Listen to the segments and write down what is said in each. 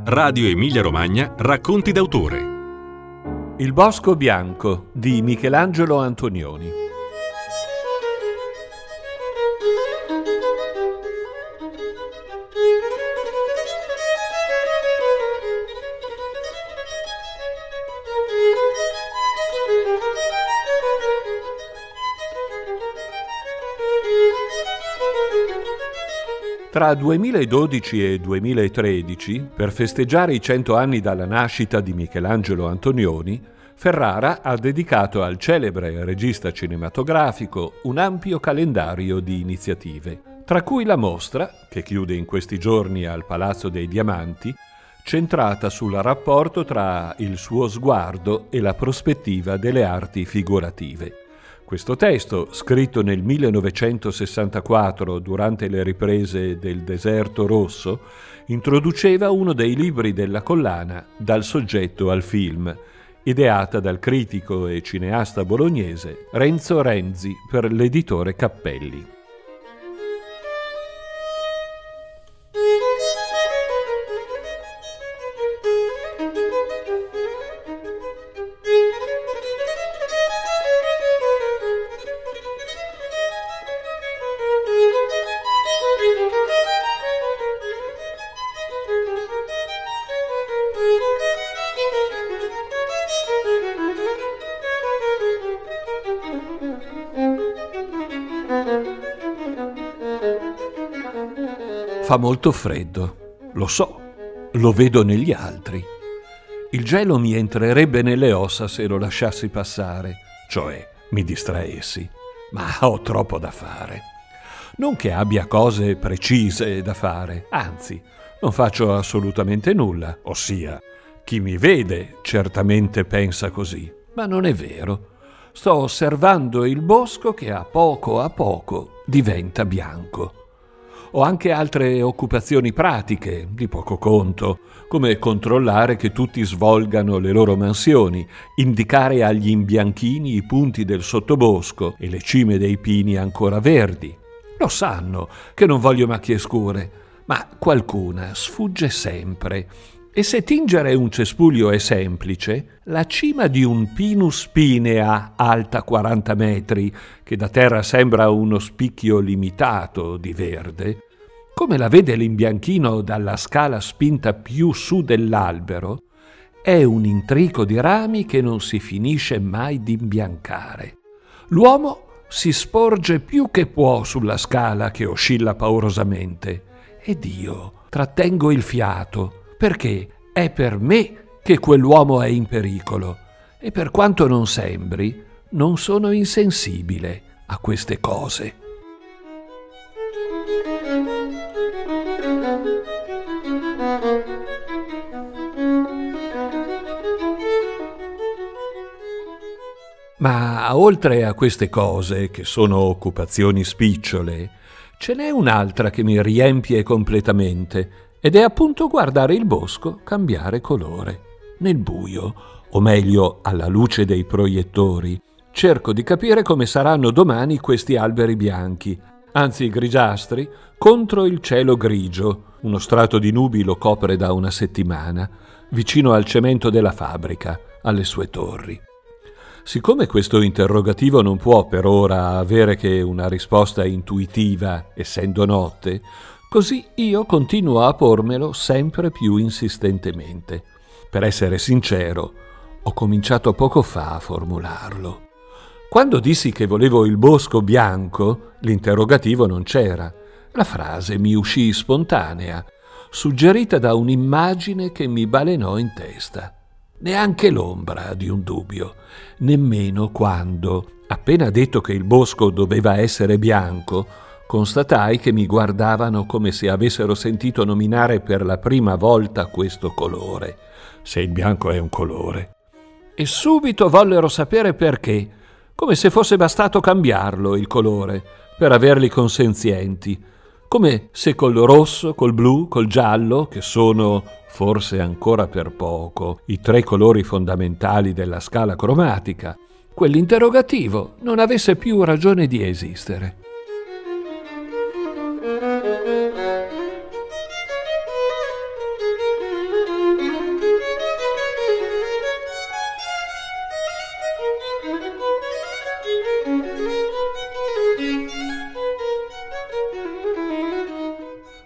Radio Emilia-Romagna Racconti d'autore. Il bosco bianco di Michelangelo Antonioni. Tra 2012 e 2013, per festeggiare i 100 anni dalla nascita di Michelangelo Antonioni, Ferrara ha dedicato al celebre regista cinematografico un ampio calendario di iniziative, tra cui la mostra, che chiude in questi giorni al Palazzo dei Diamanti, centrata sul rapporto tra il suo sguardo e la prospettiva delle arti figurative. Questo testo, scritto nel 1964 durante le riprese del Deserto Rosso, introduceva uno dei libri della collana Dal soggetto al film, ideata dal critico e cineasta bolognese Renzo Renzi per l'editore Cappelli. Fa molto freddo, lo so, lo vedo negli altri. Il gelo mi entrerebbe nelle ossa se lo lasciassi passare, cioè mi distraessi, ma ho troppo da fare. Non che abbia cose precise da fare, anzi, non faccio assolutamente nulla, ossia, chi mi vede certamente pensa così, ma non è vero. Sto osservando il bosco che a poco diventa bianco. Ho anche altre occupazioni pratiche, di poco conto, come controllare che tutti svolgano le loro mansioni, indicare agli imbianchini i punti del sottobosco e le cime dei pini ancora verdi. Lo sanno che non voglio macchie scure, ma qualcuna sfugge sempre. E se tingere un cespuglio è semplice, la cima di un Pinus pinea alta 40 metri, che da terra sembra uno spicchio limitato di verde, come la vede l'imbianchino dalla scala spinta più su dell'albero, è un intrico di rami che non si finisce mai di imbiancare. L'uomo si sporge più che può sulla scala che oscilla paurosamente, ed io trattengo il fiato, perché è per me che quell'uomo è in pericolo e per quanto non sembri, non sono insensibile a queste cose. Ma oltre a queste cose, che sono occupazioni spicciole, ce n'è un'altra che mi riempie completamente, ed è appunto guardare il bosco cambiare colore. Nel buio, o meglio alla luce dei proiettori, cerco di capire come saranno domani questi alberi bianchi, anzi grigiastri, contro il cielo grigio. Uno strato di nubi lo copre da una settimana, vicino al cemento della fabbrica, alle sue torri. Siccome questo interrogativo non può per ora avere che una risposta intuitiva, essendo notte, così io continuo a pormelo sempre più insistentemente. Per essere sincero, ho cominciato poco fa a formularlo. Quando dissi che volevo il bosco bianco, l'interrogativo non c'era. La frase mi uscì spontanea, suggerita da un'immagine che mi balenò in testa. Neanche l'ombra di un dubbio, nemmeno quando, appena detto che il bosco doveva essere bianco, constatai che mi guardavano come se avessero sentito nominare per la prima volta questo colore, se il bianco è un colore. E subito vollero sapere perché, come se fosse bastato cambiarlo il colore per averli consenzienti, come se col rosso, col blu, col giallo, che sono, forse ancora per poco, i 3 colori fondamentali della scala cromatica, quell'interrogativo non avesse più ragione di esistere.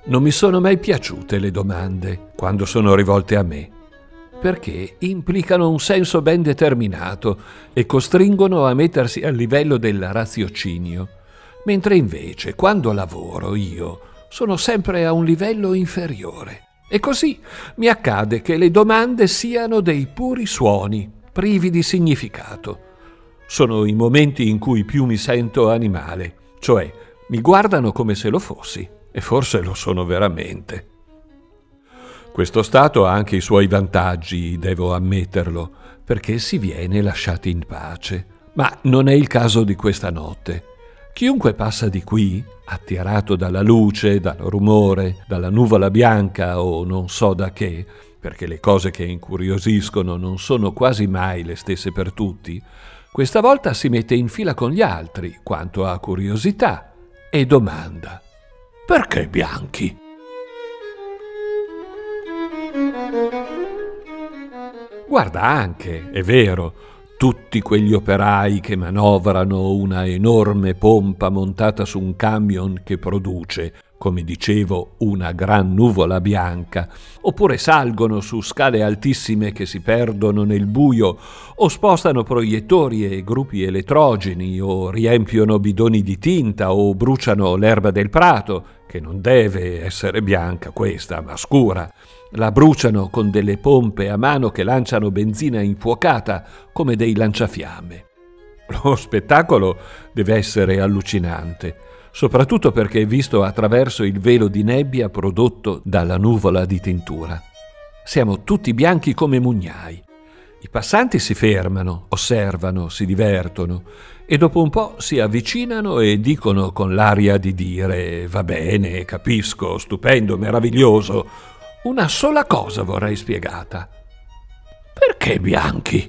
Non mi sono mai piaciute le domande quando sono rivolte a me, perché implicano un senso ben determinato e costringono a mettersi al livello del raziocinio, mentre invece quando lavoro io sono sempre a un livello inferiore. E così mi accade che le domande siano dei puri suoni, privi di significato. Sono i momenti in cui più mi sento animale, cioè mi guardano come se lo fossi, e forse lo sono veramente. Questo stato ha anche i suoi vantaggi, devo ammetterlo, perché si viene lasciati in pace. Ma non è il caso di questa notte. Chiunque passa di qui, attirato dalla luce, dal rumore, dalla nuvola bianca o non so da che, perché le cose che incuriosiscono non sono quasi mai le stesse per tutti, questa volta si mette in fila con gli altri quanto a curiosità e domanda: perché bianchi? Guarda anche, è vero, tutti quegli operai che manovrano una enorme pompa montata su un camion che produce, come dicevo, una gran nuvola bianca, oppure salgono su scale altissime che si perdono nel buio, o spostano proiettori e gruppi elettrogeni, o riempiono bidoni di tinta, o bruciano l'erba del prato, che non deve essere bianca questa, ma scura. La bruciano con delle pompe a mano che lanciano benzina infuocata come dei lanciafiamme. Lo spettacolo deve essere allucinante, soprattutto perché è visto attraverso il velo di nebbia prodotto dalla nuvola di tintura. Siamo tutti bianchi come mugnai. I passanti si fermano, osservano, si divertono e dopo un po' si avvicinano e dicono con l'aria di dire: va bene, capisco, stupendo, meraviglioso. Una sola cosa vorrei spiegata. Perché bianchi?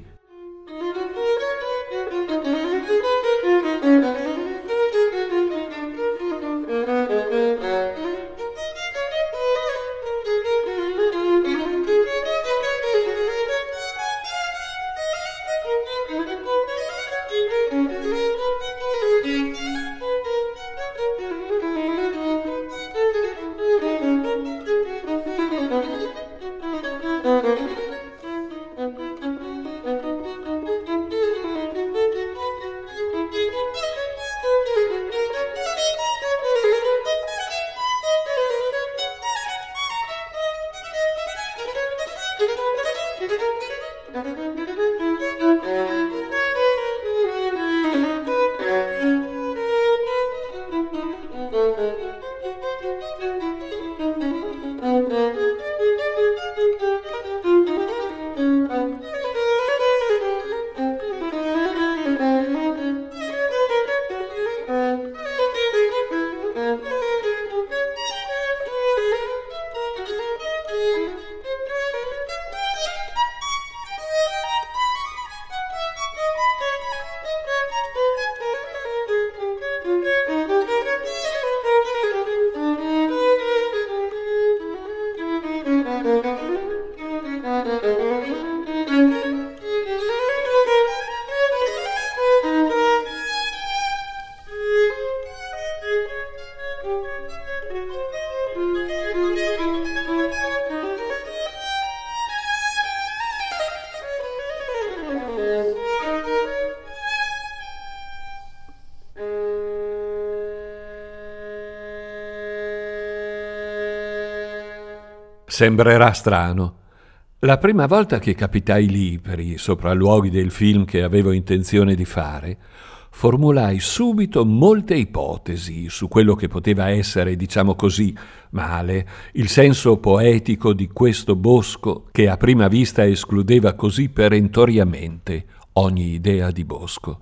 Sembrerà strano. La prima volta che capitai lì per i sopralluoghi del film che avevo intenzione di fare, formulai subito molte ipotesi su quello che poteva essere, diciamo così, male, il senso poetico di questo bosco che a prima vista escludeva così perentoriamente ogni idea di bosco.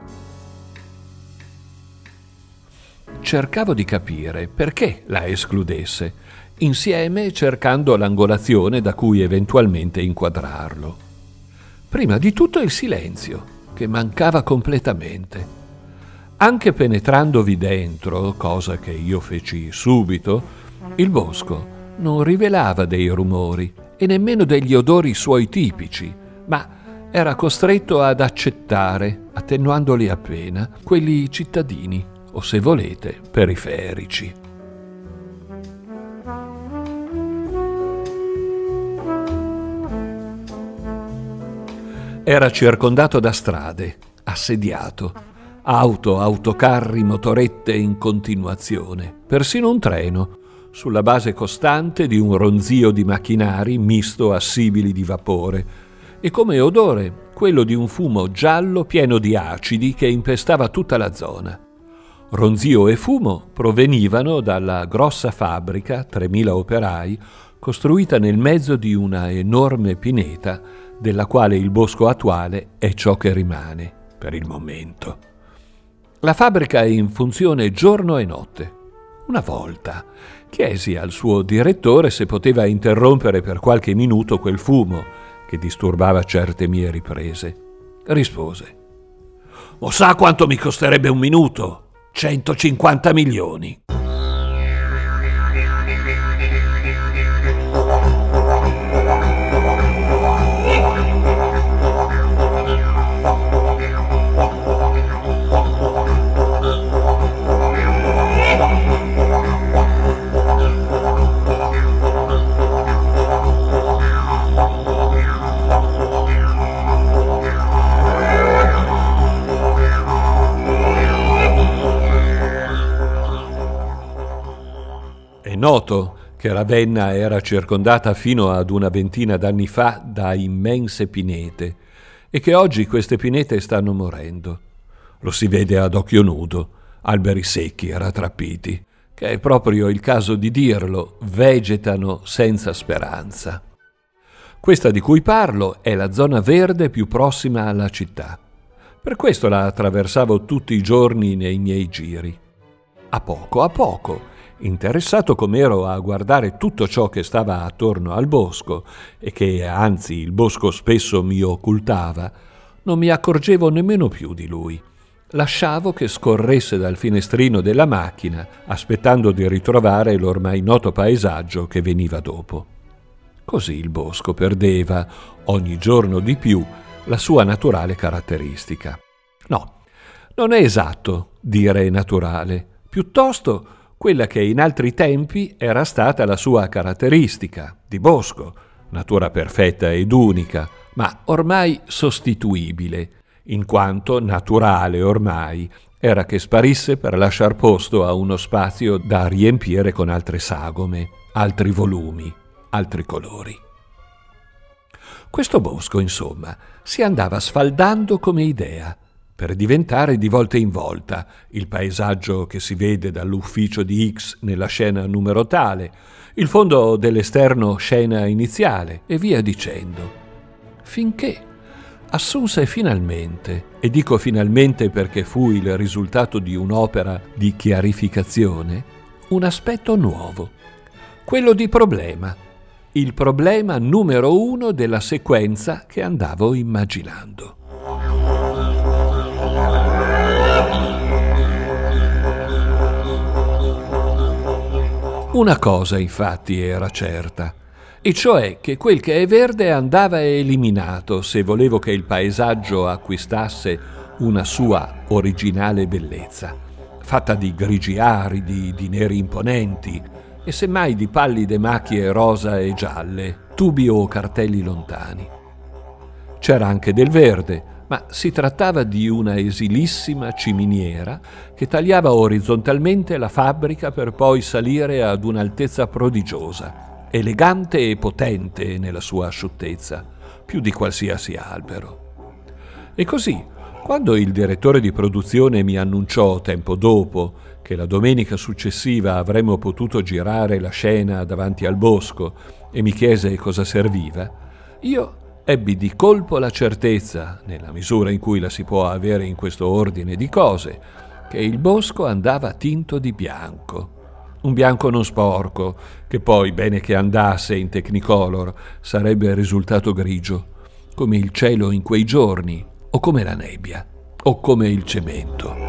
Cercavo di capire perché la escludesse, insieme cercando l'angolazione da cui eventualmente inquadrarlo. Prima di tutto il silenzio, che mancava completamente. Anche penetrandovi dentro, cosa che io feci subito, il bosco non rivelava dei rumori e nemmeno degli odori suoi tipici, ma era costretto ad accettare, attenuandoli appena, quelli cittadini, o se volete, periferici. Era circondato da strade, assediato, autocarri, motorette in continuazione, persino un treno, sulla base costante di un ronzio di macchinari misto a sibili di vapore, e come odore quello di un fumo giallo pieno di acidi che impestava tutta la zona. Ronzio e fumo provenivano dalla grossa fabbrica, 3.000 operai, costruita nel mezzo di una enorme pineta, della quale il bosco attuale è ciò che rimane, per il momento. La fabbrica è in funzione giorno e notte. Una volta chiesi al suo direttore se poteva interrompere per qualche minuto quel fumo che disturbava certe mie riprese. Rispose: «Ma sa quanto mi costerebbe un minuto? 150 milioni. È noto che Ravenna era circondata fino ad una ventina d'anni fa da immense pinete e che oggi queste pinete stanno morendo. Lo si vede ad occhio nudo, alberi secchi e rattrappiti, che è proprio il caso di dirlo, vegetano senza speranza. Questa di cui parlo è la zona verde più prossima alla città. Per questo la attraversavo tutti i giorni nei miei giri. A poco, interessato com'ero a guardare tutto ciò che stava attorno al bosco e che anzi il bosco spesso mi occultava, non mi accorgevo nemmeno più di lui. Lasciavo che scorresse dal finestrino della macchina, aspettando di ritrovare l'ormai noto paesaggio che veniva dopo. Così il bosco perdeva, ogni giorno di più, la sua naturale caratteristica. No, non è esatto dire naturale, piuttosto quella che in altri tempi era stata la sua caratteristica di bosco, natura perfetta ed unica, ma ormai sostituibile, in quanto naturale ormai era che sparisse per lasciar posto a uno spazio da riempire con altre sagome, altri volumi, altri colori. Questo bosco, insomma, si andava sfaldando come idea, per diventare di volta in volta il paesaggio che si vede dall'ufficio di X nella scena numero tale, il fondo dell'esterno scena iniziale e via dicendo, finché assunse finalmente, e dico finalmente perché fu il risultato di un'opera di chiarificazione, un aspetto nuovo, quello di problema, il problema numero 1 della sequenza che andavo immaginando. Una cosa infatti era certa, e cioè che quel che è verde andava eliminato se volevo che il paesaggio acquistasse una sua originale bellezza, fatta di grigi aridi, di neri imponenti e semmai di pallide macchie rosa e gialle, tubi o cartelli lontani. C'era anche del verde, ma si trattava di una esilissima ciminiera che tagliava orizzontalmente la fabbrica per poi salire ad un'altezza prodigiosa, elegante e potente nella sua asciuttezza, più di qualsiasi albero. E così, quando il direttore di produzione mi annunciò tempo dopo che la domenica successiva avremmo potuto girare la scena davanti al bosco e mi chiese cosa serviva, io ebbi di colpo la certezza, nella misura in cui la si può avere in questo ordine di cose, che il bosco andava tinto di bianco. Un bianco non sporco, che poi, bene che andasse in Technicolor, sarebbe risultato grigio, come il cielo in quei giorni, o come la nebbia, o come il cemento.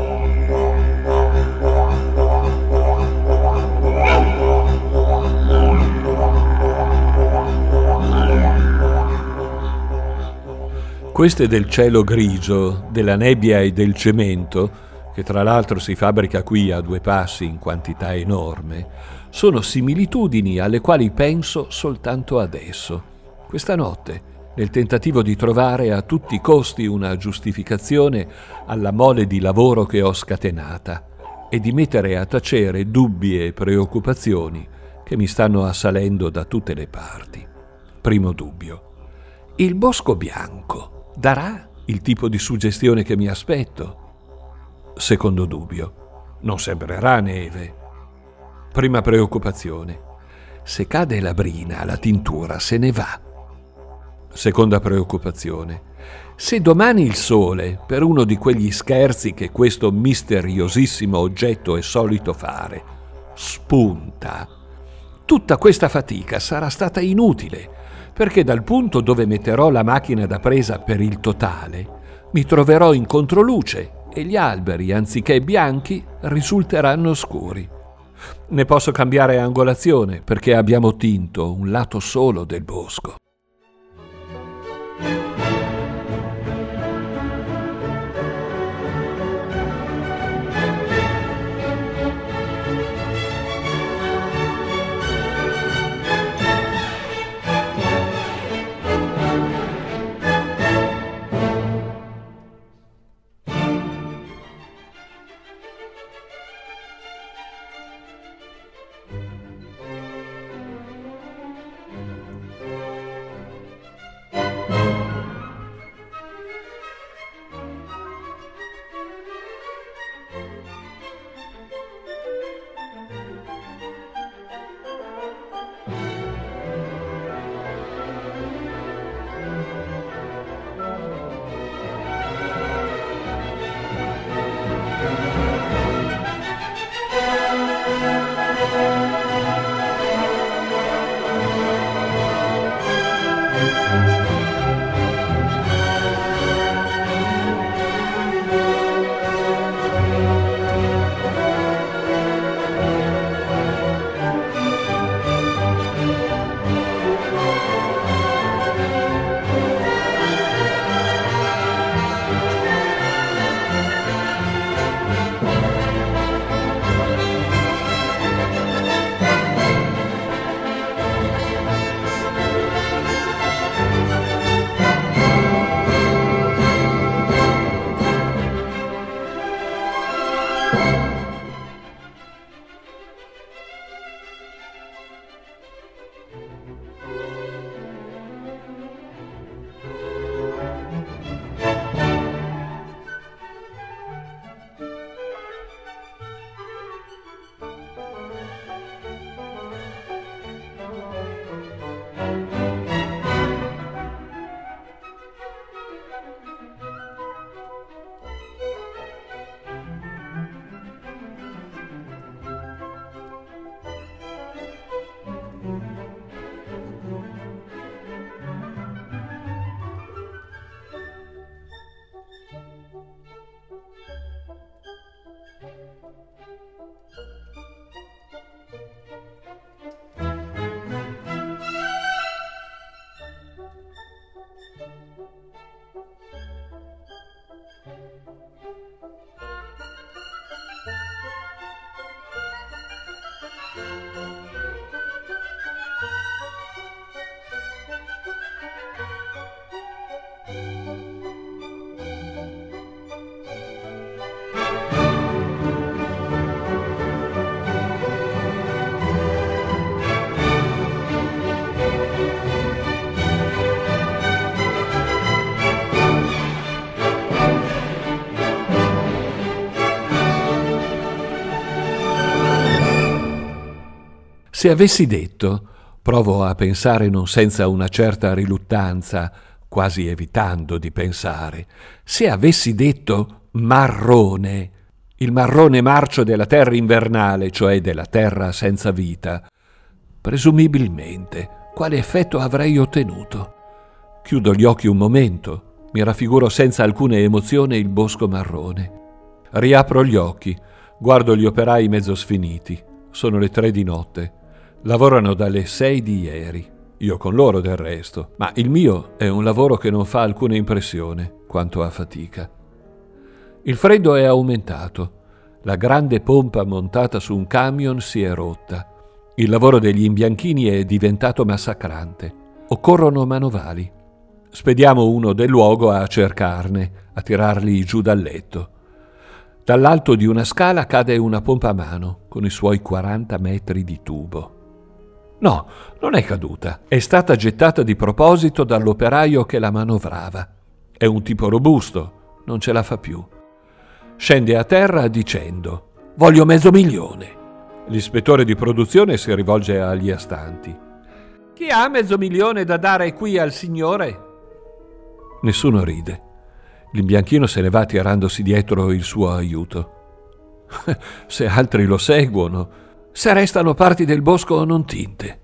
Queste del cielo grigio, della nebbia e del cemento, che tra l'altro si fabbrica qui a 2 passi in quantità enorme, sono similitudini alle quali penso soltanto adesso, questa notte, nel tentativo di trovare a tutti i costi una giustificazione alla mole di lavoro che ho scatenata e di mettere a tacere dubbi e preoccupazioni che mi stanno assalendo da tutte le parti. Primo dubbio: il bosco bianco darà il tipo di suggestione che mi aspetto? Secondo dubbio: non sembrerà neve. Prima preoccupazione: se cade la brina, la tintura se ne va. Seconda preoccupazione: se domani il sole, per uno di quegli scherzi che questo misteriosissimo oggetto è solito fare, spunta, tutta questa fatica sarà stata inutile, perché dal punto dove metterò la macchina da presa per il totale mi troverò in controluce e gli alberi, anziché bianchi, risulteranno scuri. Ne posso cambiare angolazione perché abbiamo tinto un lato solo del bosco. Se avessi detto, provo a pensare non senza una certa riluttanza, quasi evitando di pensare, se avessi detto marrone, il marrone marcio della terra invernale, cioè della terra senza vita, presumibilmente quale effetto avrei ottenuto? Chiudo gli occhi un momento, mi raffiguro senza alcuna emozione il bosco marrone. Riapro gli occhi, guardo gli operai mezzo sfiniti. Sono le 3 di notte. Lavorano dalle 6 di ieri, io con loro del resto, ma il mio è un lavoro che non fa alcuna impressione quanto a fatica. Il freddo è aumentato, la grande pompa montata su un camion si è rotta, il lavoro degli imbianchini è diventato massacrante, occorrono manovali. Spediamo uno del luogo a cercarne, a tirarli giù dal letto. Dall'alto di una scala cade una pompa a mano con i suoi 40 metri di tubo. No, non è caduta. È stata gettata di proposito dall'operaio che la manovrava. È un tipo robusto, non ce la fa più. Scende a terra dicendo: «Voglio $500.000». L'ispettore di produzione si rivolge agli astanti. «Chi ha $500.000 da dare qui al signore?» Nessuno ride. L'imbianchino se ne va tirandosi dietro il suo aiuto. Se altri lo seguono, se restano parti del bosco non tinte.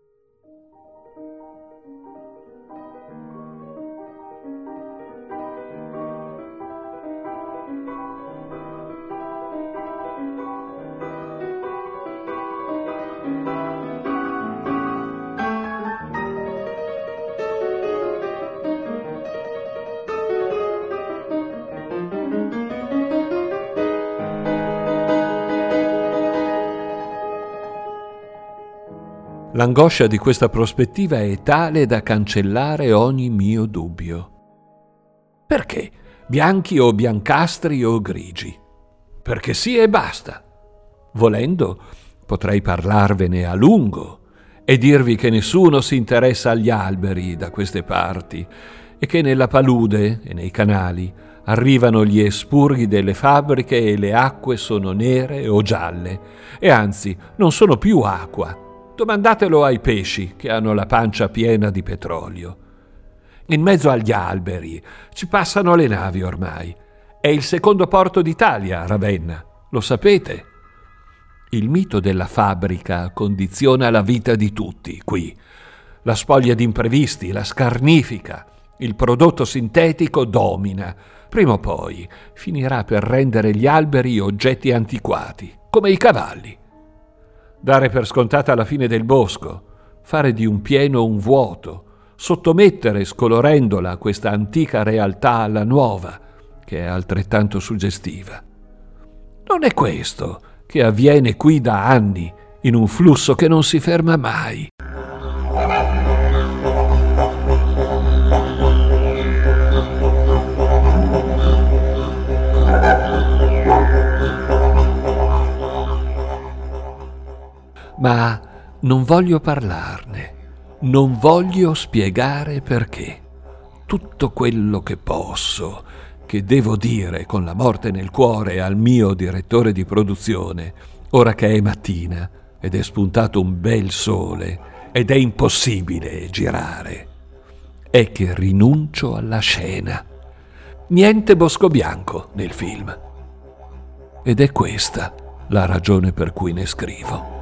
L'angoscia di questa prospettiva è tale da cancellare ogni mio dubbio. Perché? Bianchi o biancastri o grigi? Perché sì e basta. Volendo, potrei parlarvene a lungo e dirvi che nessuno si interessa agli alberi da queste parti e che nella palude e nei canali arrivano gli espurghi delle fabbriche e le acque sono nere o gialle e anzi non sono più acqua. Domandatelo ai pesci che hanno la pancia piena di petrolio. In mezzo agli alberi ci passano le navi ormai. È il secondo porto d'Italia, Ravenna. Lo sapete? Il mito della fabbrica condiziona la vita di tutti qui. La spoglia di imprevisti, la scarnifica. Il prodotto sintetico domina. Prima o poi finirà per rendere gli alberi oggetti antiquati, come i cavalli. Dare per scontata la fine del bosco, fare di un pieno un vuoto, sottomettere scolorendola questa antica realtà alla nuova, che è altrettanto suggestiva. Non è questo che avviene qui da anni, in un flusso che non si ferma mai. Ma non voglio parlarne, non voglio spiegare perché. Tutto quello che posso, che devo dire con la morte nel cuore al mio direttore di produzione, ora che è mattina ed è spuntato un bel sole ed è impossibile girare, è che rinuncio alla scena. Niente bosco bianco nel film. Ed è questa la ragione per cui ne scrivo.